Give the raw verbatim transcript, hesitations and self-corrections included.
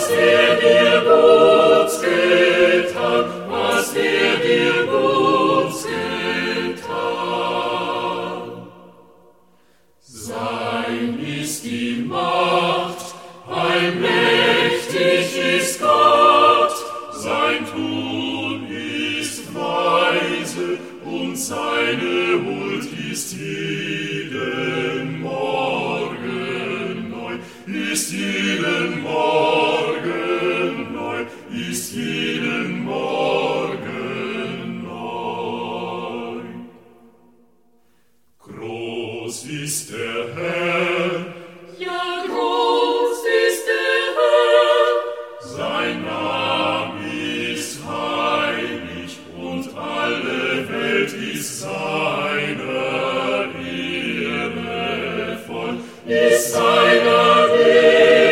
er dir Gutes getan, was er dir Gutes getan. Sein ist die Macht, ein mächtig ist Gott, sein Tun ist weise und seine Huld ist jeden Morgen neu, ist jeden Morgen